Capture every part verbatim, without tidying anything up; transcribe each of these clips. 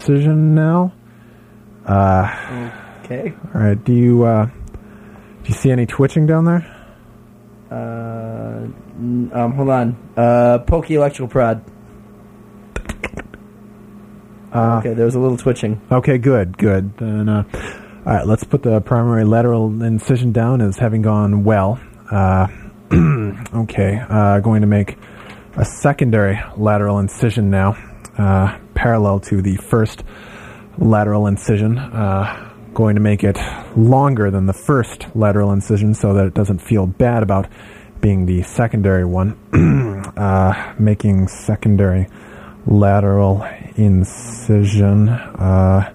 incision now. Uh, okay. All right. Do you uh, do you see any twitching down there? Uh, um, hold on. Uh, pokey electrical prod. Uh, okay, there was a little twitching. Okay, good, good. Then, uh, all right, let's put the primary lateral incision down as having gone well. Uh, okay, uh, going to make a secondary lateral incision now, uh, parallel to the first lateral incision. Uh, going to make it longer than the first lateral incision so that it doesn't feel bad about being the secondary one. uh, making secondary lateral incision. Uh,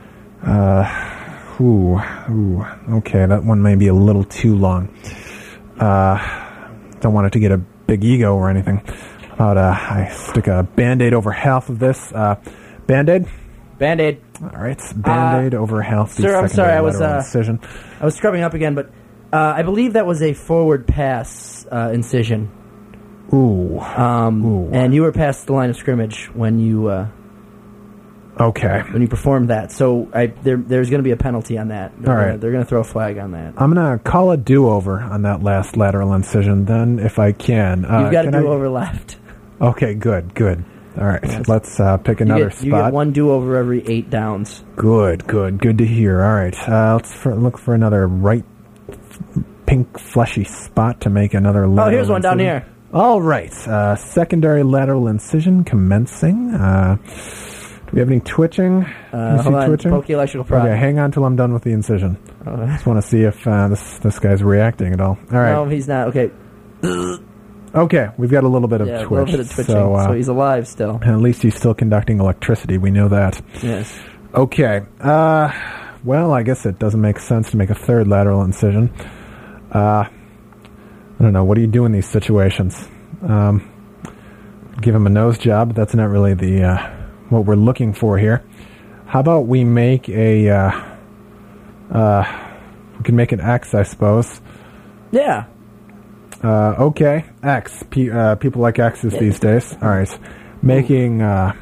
uh, ooh, ooh, okay, that one may be a little too long. Uh, don't want it to get a big ego or anything. How about uh, I stick a Band-Aid over half of this. Uh, Band-Aid? Band-Aid. All right, Band-Aid uh, over half the sir, I'm sorry, I was uh, incision. I was scrubbing up again, but uh, I believe that was a forward pass uh, incision. Ooh. Um, Ooh. And you were past the line of scrimmage when you uh, okay when you performed that. So I, there, there's going to be a penalty on that. They're All right. Gonna, they're going to throw a flag on that. I'm going to call a do-over on that last lateral incision then, if I can. Uh, You've got can a do-over I... left. Okay, good, good. All right, yes. Let's uh, pick another you get, spot. You get one do-over every eight downs. Good, good, good to hear. All right, uh, let's for, look for another right pink fleshy spot to make another lateral Oh, here's one incision. down here. All right, uh, secondary lateral incision commencing. Uh, do we have any twitching? Uh, you hold see on, twitching? pokey electrical prod. Okay, hang on till I'm done with the incision. Oh. Just want to see if uh, this this guy's reacting at all. All right. No, he's not. Okay. Okay, we've got a little bit of yeah, twitch. a little bit of twitching, so, uh, so he's alive still. And at least he's still conducting electricity. We know that. Yes. Okay. Uh, well, I guess it doesn't make sense to make a third lateral incision. Uh, I don't know. What do you do in these situations? Um, give him a nose job. But that's not really the uh, what we're looking for here. How about we make a? Uh, uh, we can make an X, I suppose. Yeah. Uh, okay, X. P, uh, people like X's these days. All right, making uh,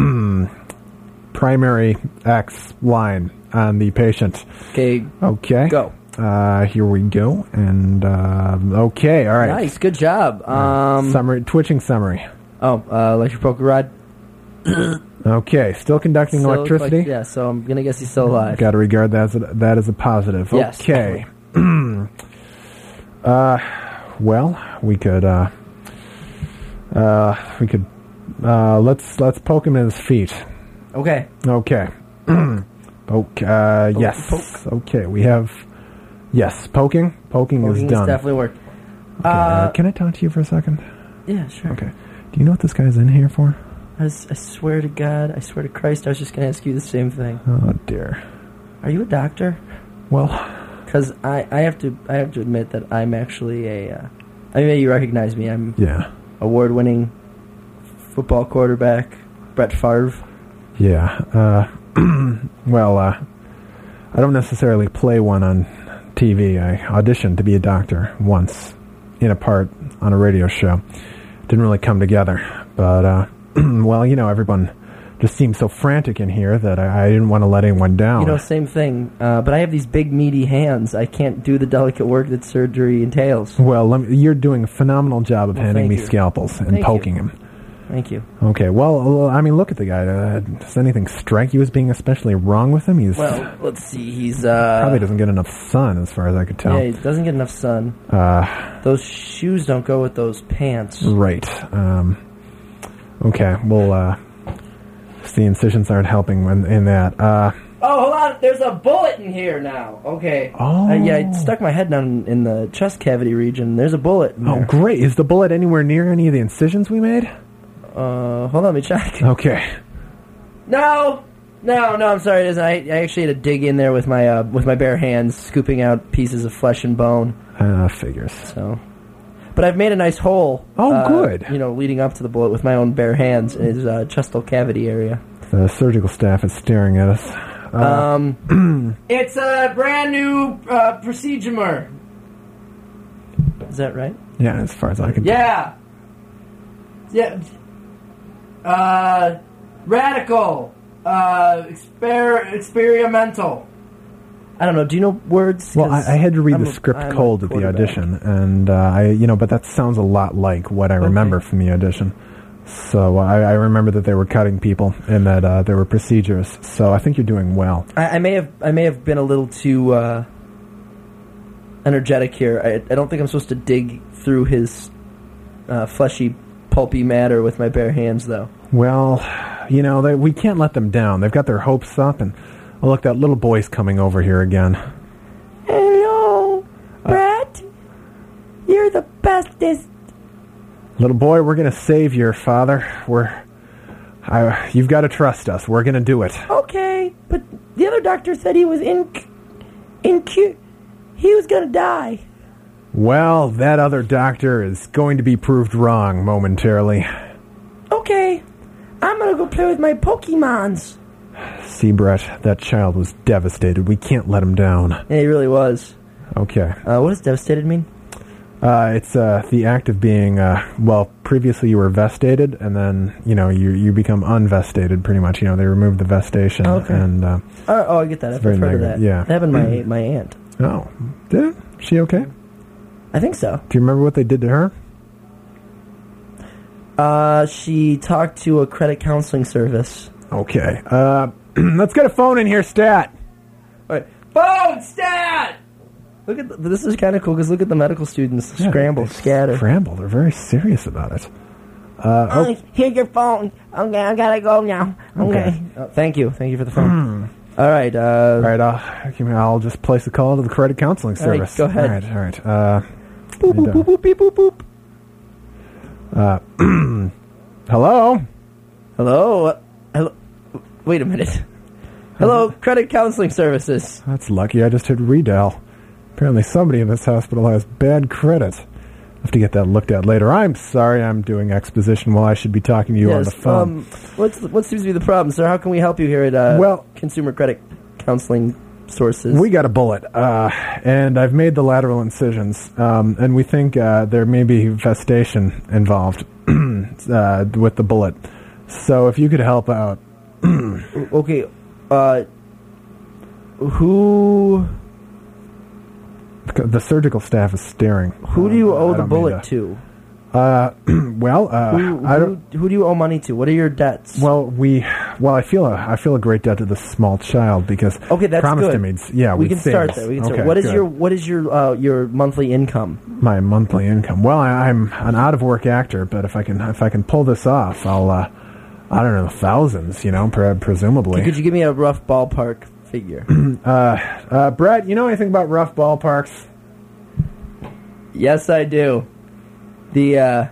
primary X line on the patient. Okay. Okay. Go. Uh, here we go. And uh, okay, all right. Nice, good job. Um, summary, twitching summary. Oh, uh, electric poker rod. Okay, still conducting Still electricity. Like, yeah, so I'm gonna guess he's still alive. Got to regard that as a, that as a positive. Yes, okay. uh. Well, we could, uh, uh, we could, uh, let's, let's poke him in his feet. Okay. Okay. Poke, uh, Poke, yes. poke. Okay, we have, yes, poking. Poking, Poking is done. definitely worked. Okay, uh, can I talk to you for a second? Yeah, sure. Okay. Do you know what this guy's in here for? I, was, I swear to God, I swear to Christ, I was just going to ask you the same thing. Oh, dear. Are you a doctor? Well... Because I, I have to I have to admit that I'm actually a uh, I mean you recognize me. I'm yeah award-winning football quarterback Brett Favre. Yeah. Uh, well, uh, I don't necessarily play one on T V. I auditioned to be a doctor once in a part on a radio show. Didn't really come together, but uh, well, you know, everyone just seemed so frantic in here that I, I didn't want to let anyone down. You know, same thing. Uh, but I have these big, meaty hands. I can't do the delicate work that surgery entails. Well, let me, you're doing a phenomenal job of well, handing me you. scalpels and thank poking you. him. Thank you. Okay, well, I mean, look at the guy. Uh, does anything strike you as being especially wrong with him? He's well, let's see. He's uh, probably doesn't get enough sun, as far as I could tell. Yeah, he doesn't get enough sun. Uh, those shoes don't go with those pants. Right. Um, okay, well, uh, the incisions aren't helping in, in that. Uh, oh, hold on. There's a bullet in here now. Okay. Oh. Uh, yeah, I stuck my head down in the chest cavity region. There's a bullet in oh, there. great. Is the bullet anywhere near any of the incisions we made? Uh, hold on, let me check. Okay. No! No, no, I'm sorry, it isn't. I, I actually had to dig in there with my uh, with my bare hands, scooping out pieces of flesh and bone. Uh, figures. So... But I've made a nice hole. Oh, uh, good. You know, leading up to the bullet with my own bare hands in his uh, chestal cavity area. The surgical staff is staring at us. Uh, um, it's a brand new uh, procedure. Is that right? Yeah, as far as I can yeah. tell. Yeah. Uh, radical. Uh, exper- experimental. I don't know. Do you know words? Well, I, I had to read I'm the a- script I'm a cold at the quarterback. audition, and uh, I, you know, but that sounds a lot like what I Okay. remember from the audition. So I, I remember that they were cutting people and that uh, there were procedures. So I think you're doing well. I, I may have I may have been a little too uh, energetic here. I, I don't think I'm supposed to dig through his uh, fleshy, pulpy matter with my bare hands, though. Well, you know, they, we can't let them down. They've got their hopes up, and oh, look, that little boy's coming over here again. Hello, Brett. You're the bestest. Little boy, we're going to save your father. We're, I, you've got to trust us. We're going to do it. Okay, but the other doctor said he was in, in Q. He was gonna die. Well, that other doctor is going to be proved wrong momentarily. Okay, I'm gonna go play with my Pokemons. See, Brett, that child was devastated. We can't let him down. Yeah, he really was. Okay. Uh, what does devastated mean? Uh, it's uh, the act of being, uh, well, previously you were vestated, and then, you know, you, you become unvestated, pretty much. You know, they removed the vestation. Okay. And, uh, Oh, oh I get that. I've very heard of that. negative, yeah. That happened to my, my aunt. oh, did it? She okay? I think so. Do you remember what they did to her? Uh, she talked to a credit counseling service. Okay. Uh, let's get a phone in here, Stat. Wait. Phone stat! Look at the, this is kind of cool because look at the medical students Yeah, scramble, they scatter. Scramble. They're very serious about it. Uh, oh, Oh, here's your phone. Okay, I gotta go now. Okay. Okay. Oh, thank you. Thank you for the phone. All right. Uh, all right, I'll, I'll just place a call to the credit counseling All right, service. go ahead. All right, all right. Uh, Boop, boop, boop, boop, beep, boop, boop. uh, hello? Hello? Uh, hello? Wait a minute. Hello, credit counseling services. That's lucky. I just hit redial. Apparently somebody in this hospital has bad credit. I'll have to get that looked at later. I'm sorry I'm doing exposition while I should be talking to you on the phone. Um, what's the, what seems to be the problem, sir? How can we help you here at uh, Well- Consumer Credit Counseling Sources? We got a bullet, uh, and I've made the lateral incisions, um, and we think uh, there may be vestation involved uh, with the bullet. So if you could help out. Okay, uh, who The surgical staff is staring. who do you Uh, I owe the don't mean bullet to? Uh, well, uh, Who, I who, don't. who do you owe money to? What are your debts? Well, we. Well, I feel a. I feel a great debt to this small child because. okay, that's promised good. him he'd, yeah, we we'd can save start us. there. We can okay, start. What is good. your what is your uh, your monthly income? my monthly income? Well, I, I'm an out of work actor, but if I can if I can pull this off, I'll. Uh, I don't know, thousands. You know, pre- presumably. Could you give me a rough ballpark figure? uh, uh, Brett, you know anything about rough ballparks? Yes, I do. The uh,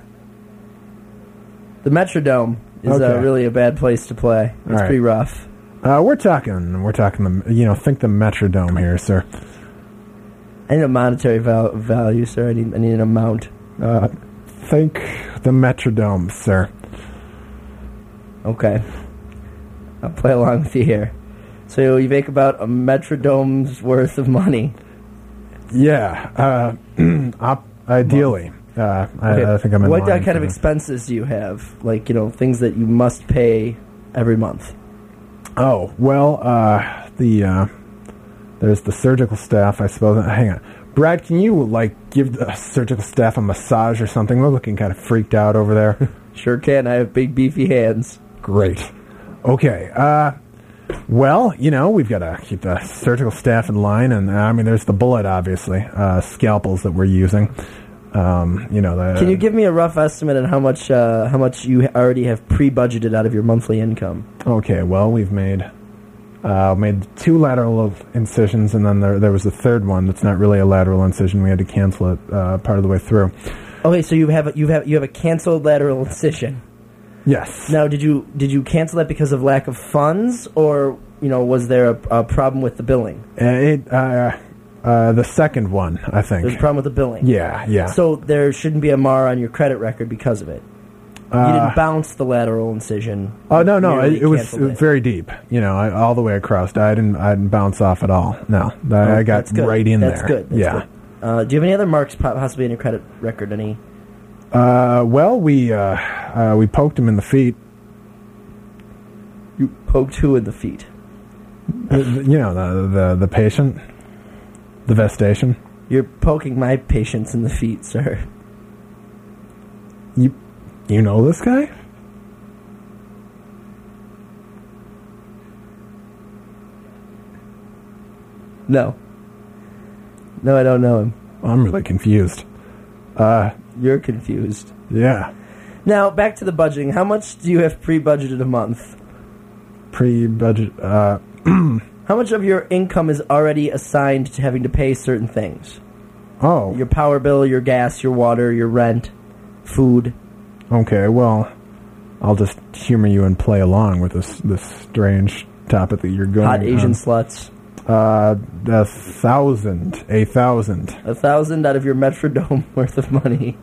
the Metrodome is uh, Okay. really a bad place to play. It's All right. pretty rough. Uh, we're talking. We're talking. The you know, think the Metrodome here, sir. I need a monetary val- value, sir. I need I need an amount. Uh, think the Metrodome, sir. Okay. I'll play along with you here. So you make about a Metrodome's worth of money. Yeah. Uh, op- ideally, uh, Okay. I, I think I'm in What line uh, kind for of this. expenses do you have? Like, you know, things that you must pay every month. Oh well, uh, the uh, there's the surgical staff, I suppose. Hang on, Brad, can you like give the surgical staff a massage or something? We're looking kind of freaked out over there. Sure can. I have big, beefy hands. Great. Okay. Uh, well, you know, we've got to keep the surgical staff in line, and uh, I mean, there's the bullet, obviously, uh, scalpels that we're using. Um, you know, the, Can you give me a rough estimate on how much uh, how much you already have pre-budgeted out of your monthly income? Okay. Well, we've made uh, made two lateral incisions, and then there there was a third one that's not really a lateral incision. We had to cancel it uh, part of the way through. Okay, so you have a, you have you have a canceled lateral incision. Yes. Now, did you did you cancel that because of lack of funds, or you know, was there a, a problem with the billing? Uh, it, uh, uh, the second one, I think. There's a problem with the billing. Yeah, yeah. So there shouldn't be a mar on your credit record because of it. You Uh, didn't bounce the lateral incision. Oh no, no, merely it, it was canceled it. very deep. You know, I, all the way across. I didn't, I didn't bounce off at all. No, I, I got That's good. right in That's there. good. That's yeah. good. Uh, do you have any other marks po- possibly in your credit record? Any? Uh, well, we uh, uh, we poked him in the feet. You poked who in the feet? You know, the, the, the patient. The vestation. You're poking my patients in the feet, sir. You, you know this guy? No. No, I don't know him. I'm really confused. Uh, You're confused. yeah. Now, back to the budgeting. How much do you have pre-budgeted a month? Pre-budget, uh... How much of your income is already assigned to having to pay certain things? Oh. Your power bill, your gas, your water, your rent, food. Okay, well, I'll just humor you and play along with this this strange topic that you're going Hot Asian on. sluts. Uh, a thousand. A thousand. A thousand out of your Metrodome worth of money.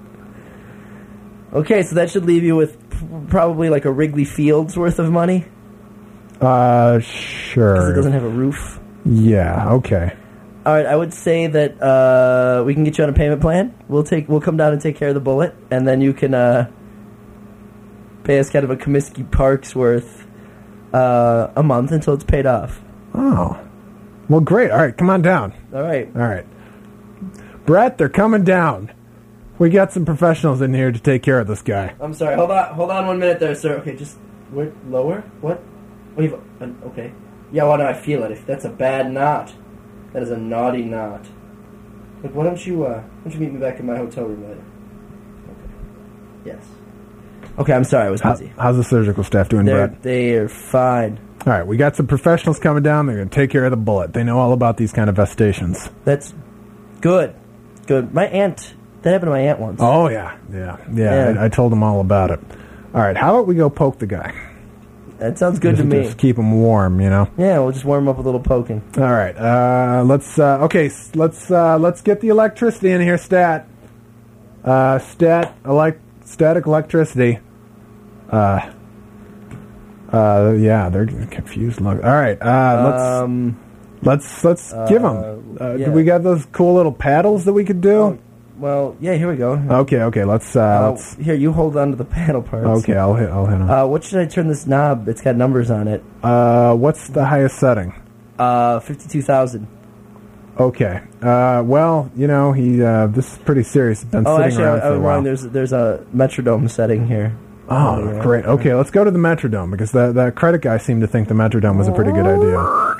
Okay, so that should leave you with p- probably like a Wrigley Fields worth of money. Uh, Because sure. it doesn't have a roof. Yeah, okay. All right, I would say that uh, we can get you on a payment plan. We'll take, we'll come down and take care of the bullet, and then you can uh, pay us kind of a Comiskey Park's worth uh, a month until it's paid off. Oh. Well, great. All right, come on down. All right. All right. Brett, they're coming down. We got some professionals in here to take care of this guy. I'm sorry. Hold on. Hold on one minute there, sir. Okay, just wait, lower. What? Wait. An, okay. Yeah. Well, no, I feel it. If that's a bad knot, that is a naughty knot. Look, why don't you? Uh, why don't you meet me back in my hotel room later? Okay. Yes. Okay. I'm sorry. I was How, busy. how's the surgical staff doing, They're Brett? they're fine. All right, we got some professionals coming down. They're going to take care of the bullet. They know all about these kind of vestations. That's good. Good. My aunt. That happened to my aunt once. Oh, yeah. Yeah. Yeah. Yeah. I, I told them all about it. All right, how about we go poke the guy? That sounds good just, to me. Just keep him warm, you know? Yeah, we'll just warm him up with a little poking. All right, uh, let's, uh, okay, s- let's, uh, let's get the electricity in here, stat. Uh, stat, elect, static electricity. Uh, uh, yeah, they're confused. Look. All right, uh, let's, Um. let's, let's give them. Uh, yeah. Do we got those cool little paddles that we could do? Oh, well, yeah. Here we go. Okay, okay, let's, uh, Uh, let's, here, you hold on to the paddle parts. okay, I'll hit, I'll hit them. Uh, what should I turn this knob? It's got numbers on it. Uh, what's the highest setting? Uh, fifty-two thousand. Okay. Uh, well, you know, he, uh, this is pretty serious. It's been Oh, sitting actually, around I, for I a was while. wrong. There's there's a Metrodome setting here. Oh, yeah. great. Okay, let's go to the Metrodome, because that, that credit guy seemed to think the Metrodome was a pretty good idea.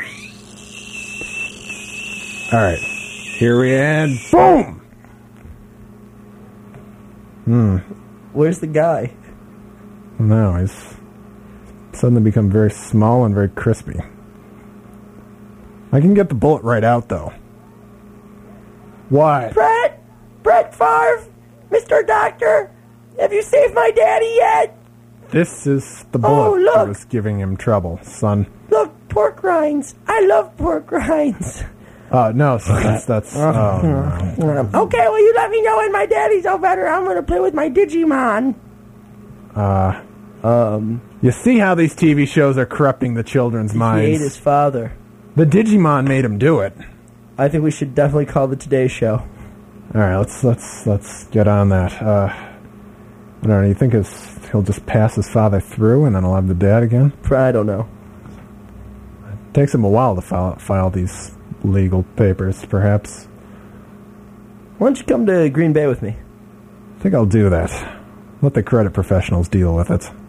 All right. Here we and boom! Hmm. Where's the guy? No, he's suddenly become very small and very crispy. I can get the bullet right out, though. What? Brett! Brett Favre! Mister Doctor! Have you saved my daddy yet? This is the bullet Oh, look. that was giving him trouble, son. Look, pork rinds. I love pork rinds. Uh, no, so that's, that's, oh, no. Okay, well, you let me know when my daddy's all better. I'm going to play with my Digimon. Uh, Um, you see how these T V shows are corrupting the children's he ate minds? his father. The Digimon made him do it. I think we should definitely call the Today Show. All right, let's let's let's get on that. Uh, I don't know. You think his, he'll just pass his father through, and then he'll have the dad again? I don't know. It takes him a while to file, file these legal papers, perhaps. Why don't you come to Green Bay with me? I think I'll do that. Let the credit professionals deal with it.